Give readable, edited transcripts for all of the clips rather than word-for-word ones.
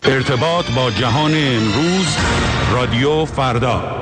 ارتباط با جهان امروز، رادیو فردا.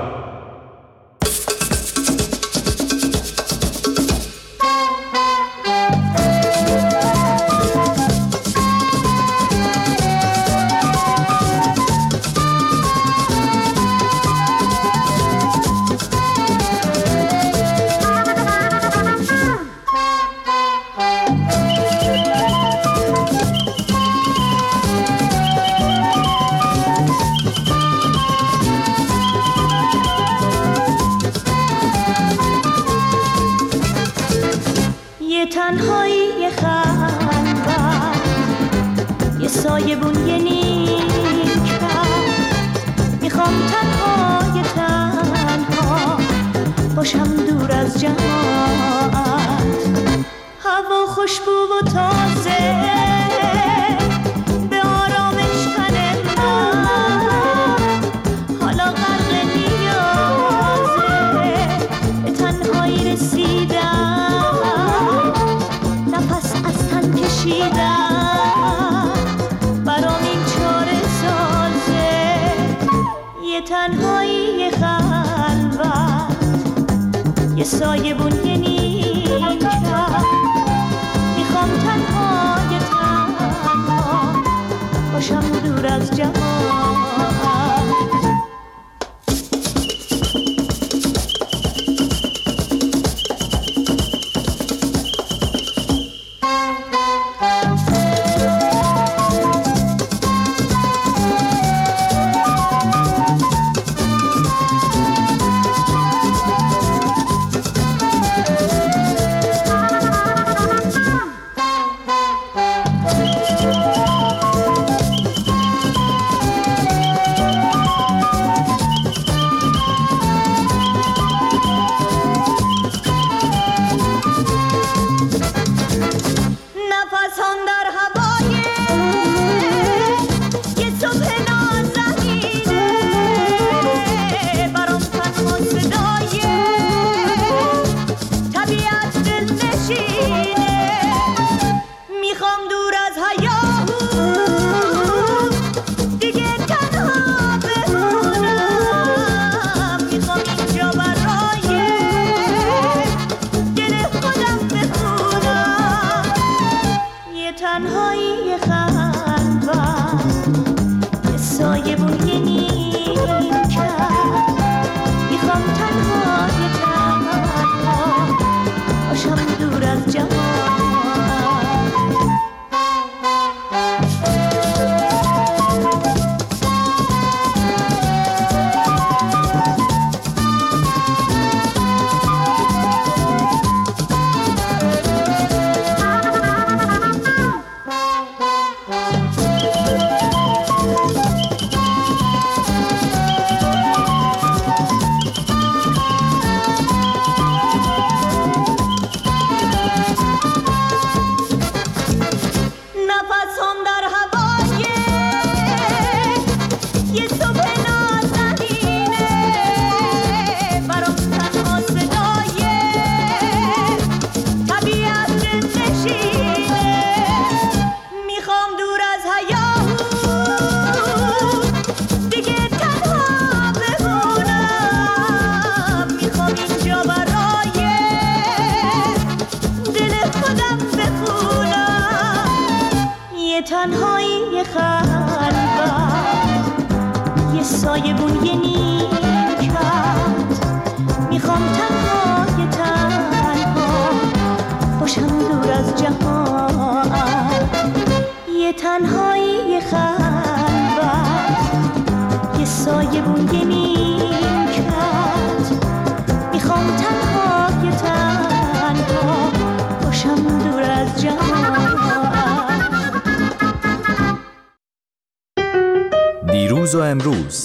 دیروز و امروز،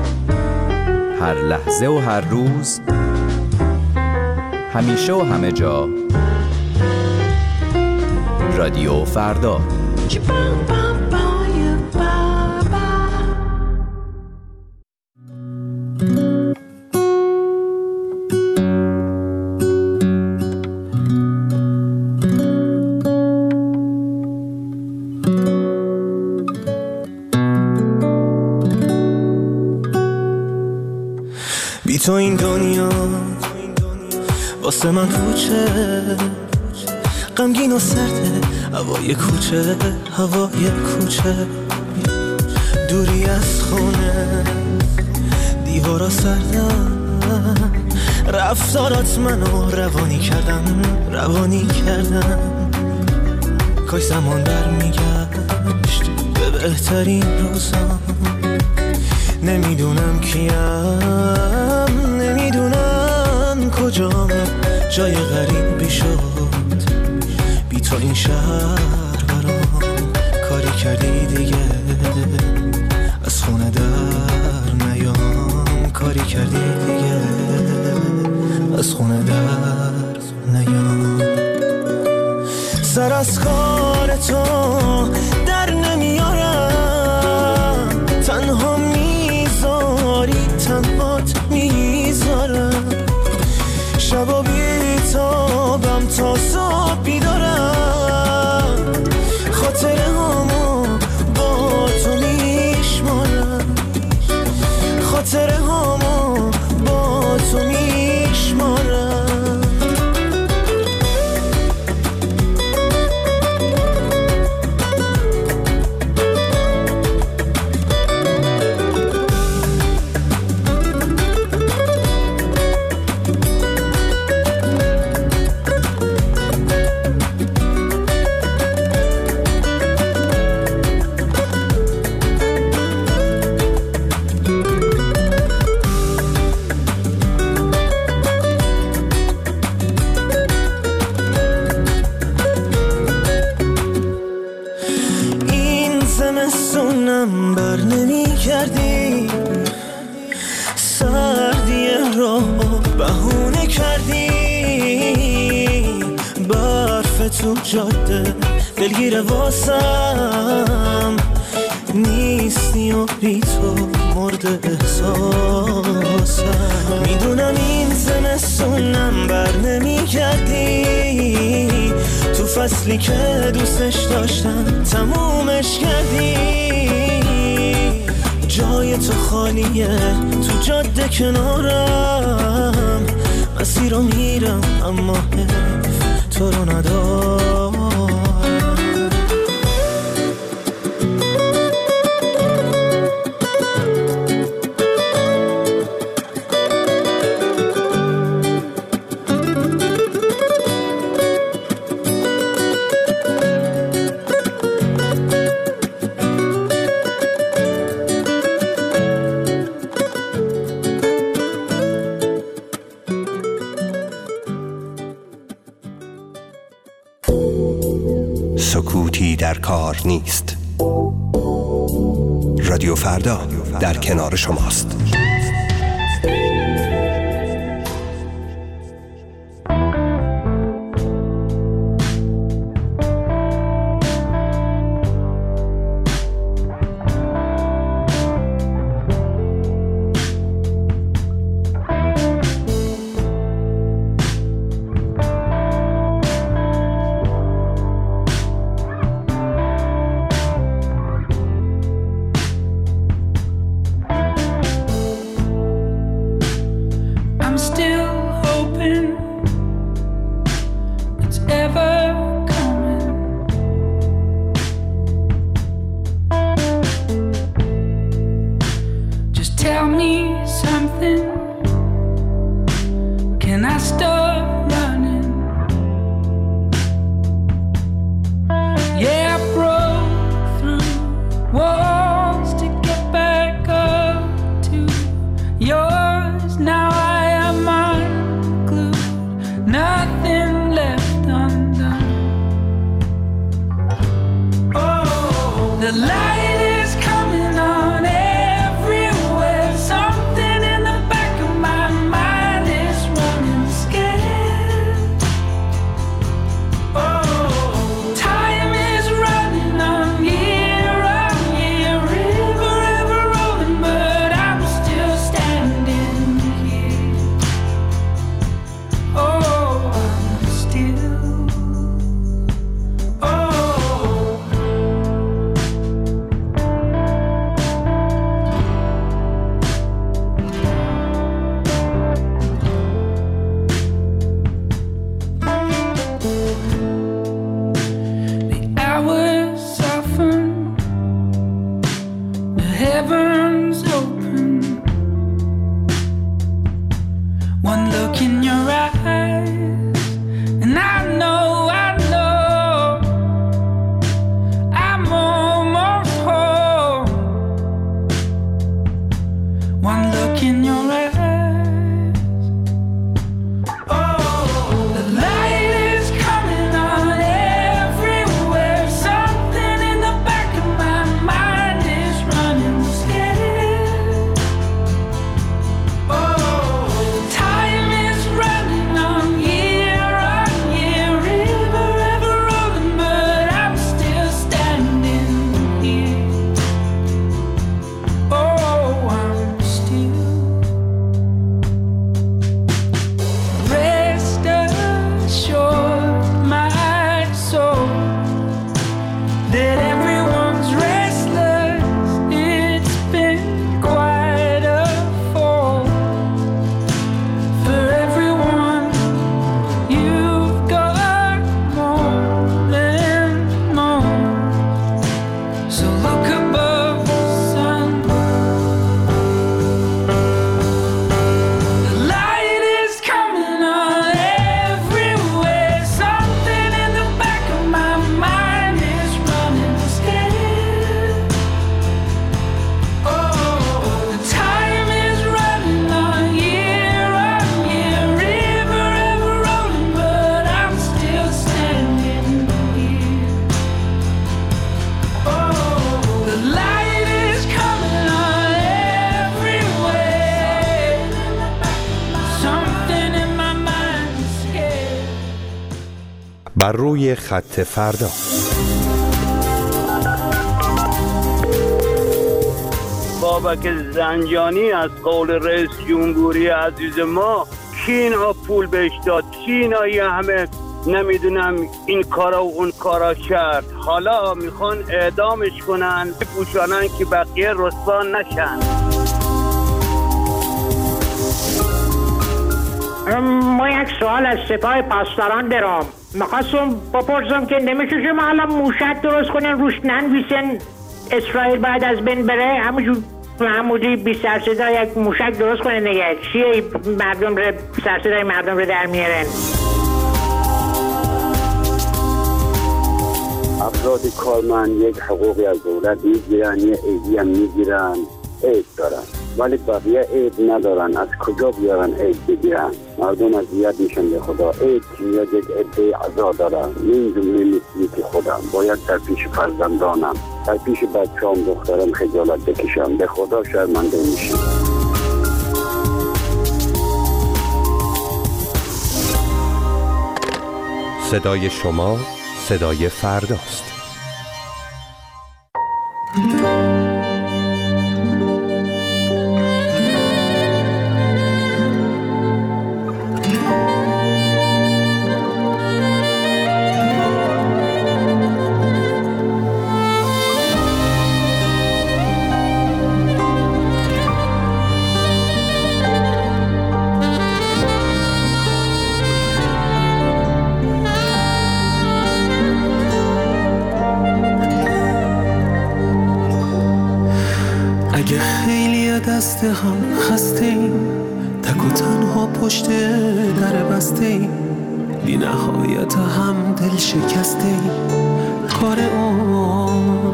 هر لحظه و هر روز، همیشه و همه جا، رادیو فردا. تو این دنیا واسه من پوچه، غمگین و سرده هوای کوچه، هوای کوچه. دوری از خونه دیوارا سردم، رفتارات منو روانی کردم. کاش زمان برمیگشت به بهترین روزام. نمیدونم کیم، نمیدونم کجام، جای غریبی شد بی تو این شهر برام. کاری کردی دیگه از خونه در نیام، کاری کردی دیگه از خونه در نیام. سر از کار تو در نمیارم، تنها میذاری تنهات میذارم. شبا بیتابم تا صبح بیدارم، خاطره هامو با تو میشمارم، خاطره هامو با تو میشمارم. زمستونم بر نمی کردی، سردی را بهونه کردی. برف تو جاده دلگیر واسم نیستی و بی تو مرد احساسم. میدونم این زمستونم بر نمی کردی، تو فصلی که دوستش داشتم تمومش کردی. جای تو خالیه تو جاده کنارم، مسیر رو میرم اما حیف تو رو ندارم. سکوتی در کار نیست. رادیو فردا در کنار شماست. heavens open. One look in your eyes, and I know I'm almost home. One look in your eyes. بر روی خط فردا. بابک زنجانی از قول رئیس جمهوری عزیز ما کی اینا پول بهش داد، کی اینا یه همه نمیدونم این کارا و اون کارا کرد، حالا میخوان اعدامش کنن بپوشانن که بقیه رسوا نشن. ما یک سوال از سپاه پاسداران دارم. میخواستم بپرسم که نمیشه شما حالا موشک درست کنن روش ننویسن اسرائیل بعد از بین بره، همونجور محمودی بی سرصدا یک موشک درست کنن دیگه، چیه مردم رو سرصدای مردم رو در میارن؟ افراد کارمند یک حقوقی از دولت میگیرن، یه عیدی هم میگیرن، عید دارن، ولی بقیه عید ندارن. از کجا بیارن عید بگیرن؟ مردم اذیت میشن به خدا. عید که میاد یک عده عزا دارن، این جمله مثلی که خودم باید در پیش فرزندانم، در پیش بچه‌ام دخترم خجالت بکشم، به خدا شرمنده میشم. صدای شما صدای فرداست. اگه خیلی دست هم خسته ایم، تک و تنها پشت در بسته ایم، بی نهایت هم دل شکسته ایم، کار اون.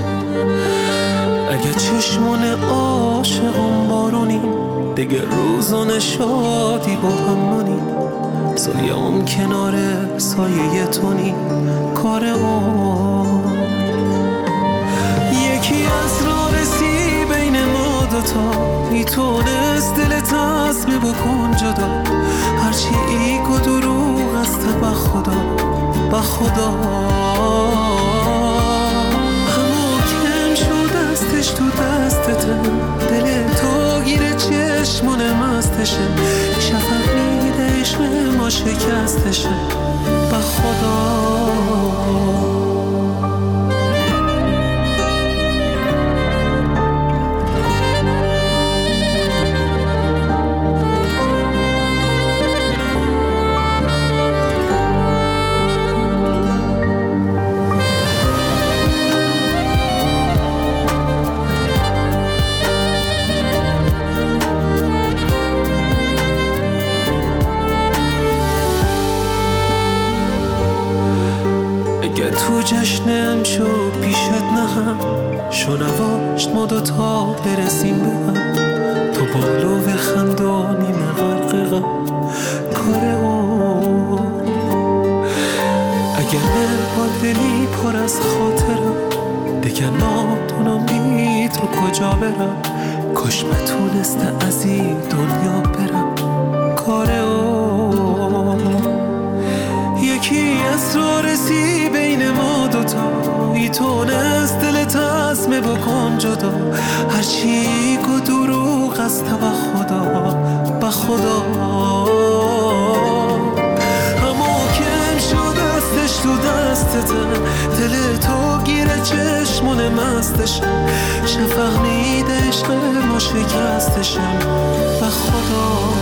اگه چشمون عاشقون بارونیم، دیگه روزان شادی با هم مونیم، سایه‌ام کنار سایه تونیم، کار اون. یکی از راه رسی بین ما دوتا، میتونست دل تصمیم بکن جدا، هرچی ایک و دروغ است به خدا همو کم شد دستش تو دستته، دل تو گیره چشمون مستشه، شفق میده عشق ما شکستشه به خدا. شنواشت ما دوتا برسیم به هم، تو بالو و خندانی مغرق غم کار اون. اگه من با دلی پر از خاطرم دیگه نادونم بی تو کجا برم، کاش بتونسته از این دنیا برم کار اون. یکی اسرارسی بین ما دوتا ای تونست دلت عزمه بکن جدا، هرچی گو دروغ است به خدا به خدا. همو کم شد دستش تو دستته، دل تو گیره چشمون مستشم، شفق میده عشق ما شکستشم به خدا.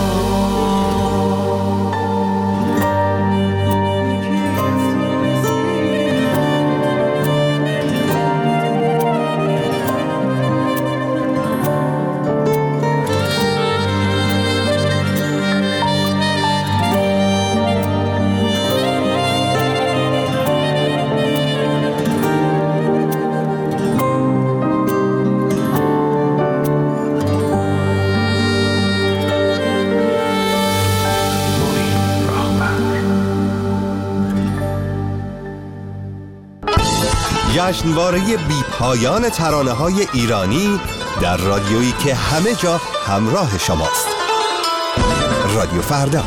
جشنواره بی پایان ترانه‌های ایرانی در رادیویی که همه جا همراه شماست. رادیو فردا.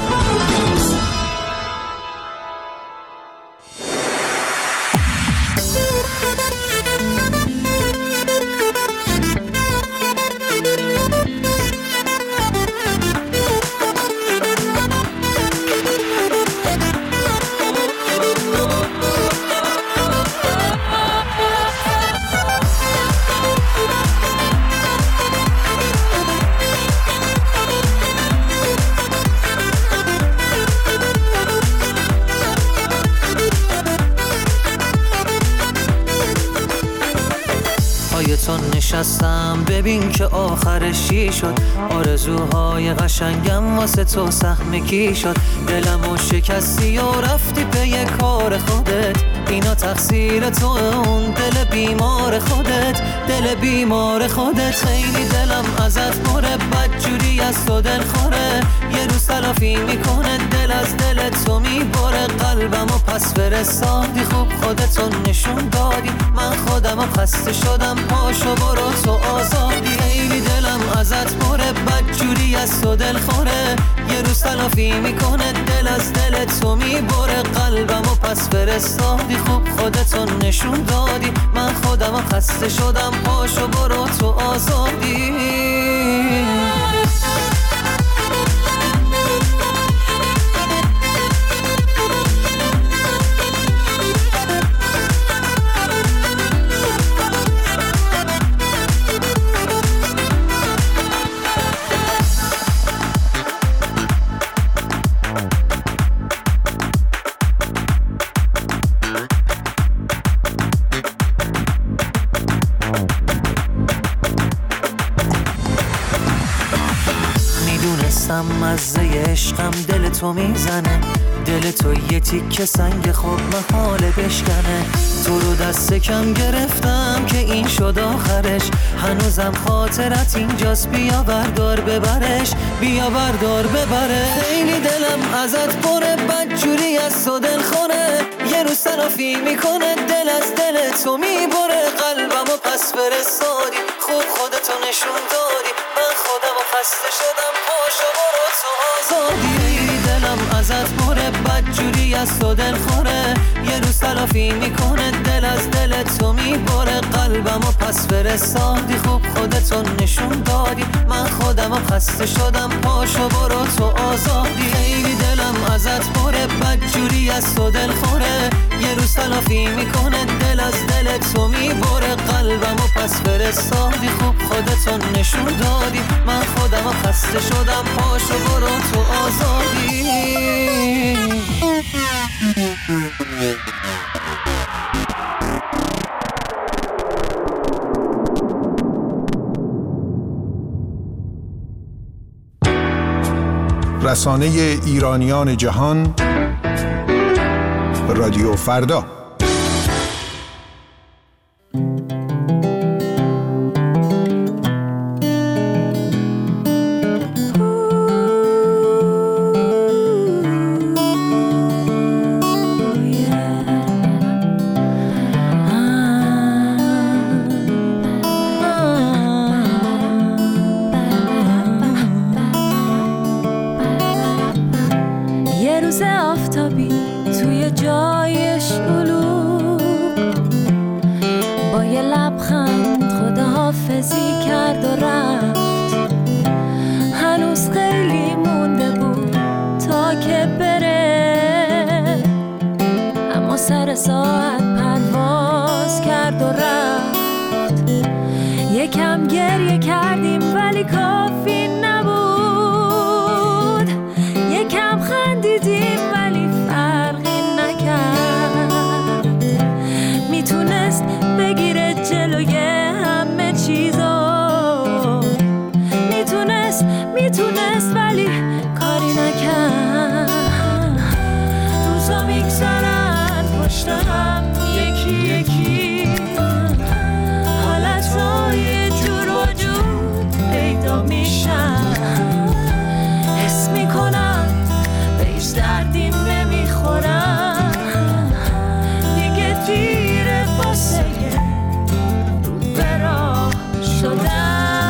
نشستم ببین که آخرش چی شد، آرزوهای قشنگم واسه تو سهم کی شد، دلمو شکستی و رفتی به کار خودت، اینا تقصیر تو اون دل بیمار خودت، دل بیمار خودت. خیلی دلم ازت پره، بدجوری از تو دل خوره، یه روز تلافی میکنه دل از دل تو میبره، قلبمو پس فرستادی خوب خودتو نشون دادی، من خودمو خسته شدم پاشو برو تو آزادی. خیلی دلم ازت پره، بدجوری از تو دل خوره، یه روز تلافی میکنه دل از دل تو میبره، قلبمو پس فرستادی خوب خودتو نشون دادی، من خودمو خسته شدم پاشو برو تو آزادی. مزه عشقم دل تو میزنه، دل تو یه تیکه سنگ خوب محاله بشکنه، تو رو دست کم گرفتم که این شد آخرش، هنوزم خاطرت اینجاست، بیا بردار ببرش، بیا بردار ببره. خیلی دلم ازت پره، بدجوری از تو دل خوره، یه روز تلافی میکنه دل از دل تو میبره، قلبمو پس فرستادی خوب خودتو نشون دادی، من خودمو خسته شدم پاشو برو تو آزادی. دلم ازت پره، بدجوری از تو دل خوره، یه روز تلافی میکنه دل از دل تو میبره، قلبمو پس فرستادی خوب خودتو نشون دادی، من خودمو خسته شدم پاشو برو تو آزادی. خیلی دلم ازت پره، بدجوری از تو دل خوره، یه روز تلافی میکنه دل از دل تو میبره، قلبمو پس فرستادی خوب خودتو نشون دادی، من خودمو خسته شدم پاشو برو تو آزادی. رسانه ایرانیان جهان، رادیو فردا. سر ساعت پرواز کرد و رفت. یکم گریه کردیم ولی کافی نبود، یکم خندیدیم ولی فرقی نکرد. میتونست بگیره جلوی همه چیزو، میتونست ولی کاری نکرد. روزا میگذرن پشت هم یکی یکی، حالتهای جور و جور پیدا میشن. حس میکنم به هیچ دردی نمیخورم، دیگه دیره واسه رو به راه شدن.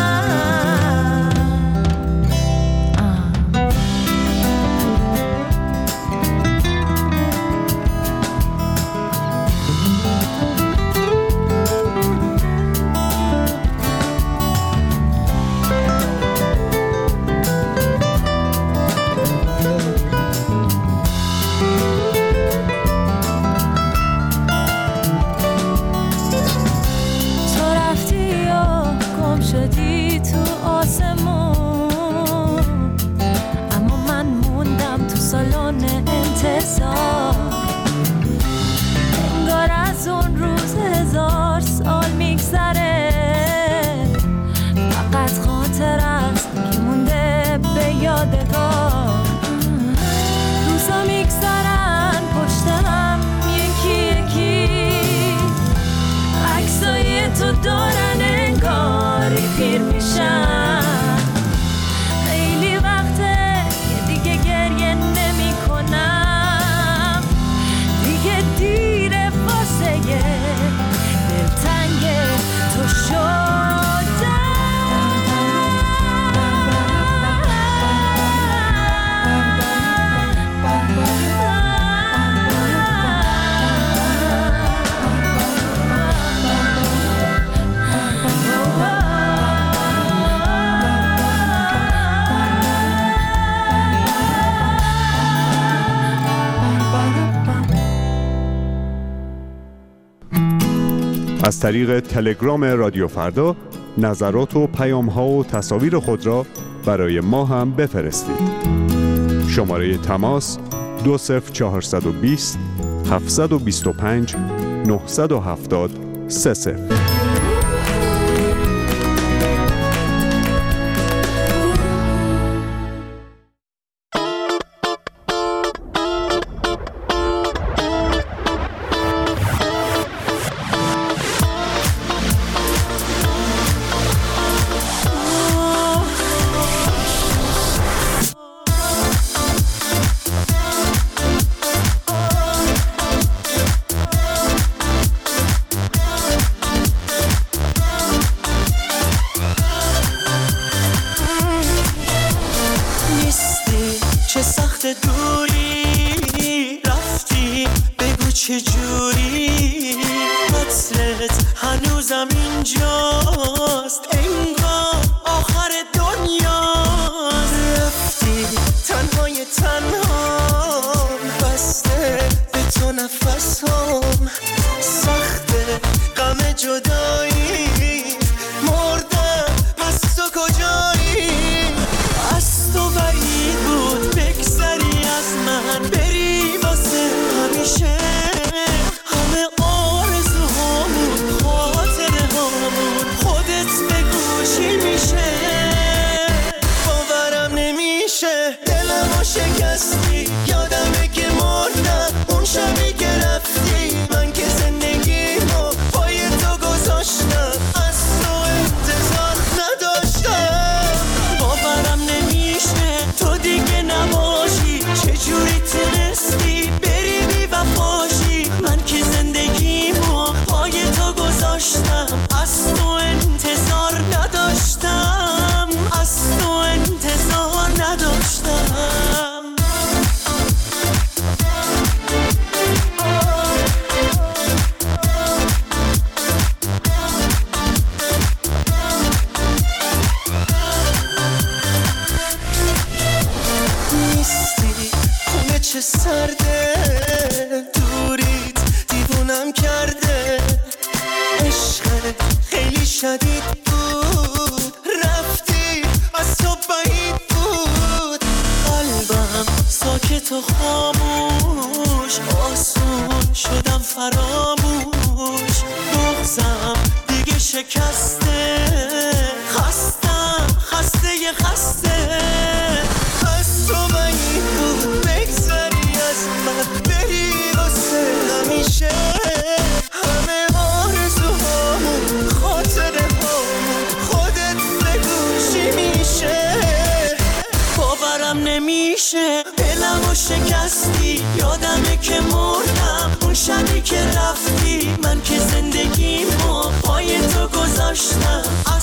شدی تو آسمون، اما من موندم تو سالن انتظار. انگار از اون روز 1000 سال میگذره، فقط خاطر است که مونده به یادگار. روزا میگذرن پشت هم یکی یکی، عکسای تو دارن انگاری پیر میشن. خیلی وقته که دیگه گریه نمی کنم، دیگه دیره واسه دلتنگ تو شدم. از طریق تلگرام رادیو فردا نظرات و پیام‌ها و تصاویر خود را برای ما هم بفرستید. شماره تماس 20420 725 970 30. چجوری قطرت هنوزم اینجاست، انگار آخر دنیاست. رفتی تنهای تنها، بسته به تو نفسم، سخته غم جدایی، مردم پس تو کجایی؟ از تو بعید بود بگذری از من، بری واسه همیشه. همه آرزوهامون، خاطره هامون، شدید بود، رفتی از تو بعید بود، قلبم ساکت و خاموش، آسون شدم فراموش، بغضم دیگه شکسته، خستم خسته از تو بعید بود، بگذری از من بری واسه همیشه، همه آرزوهامون خاطره هامون خودت بگو چی میشه، باورم نمیشه دلمو شکستی، یادمه که مردم اون شبی که رفتی، من که زندگیمو پای تو گذاشتم،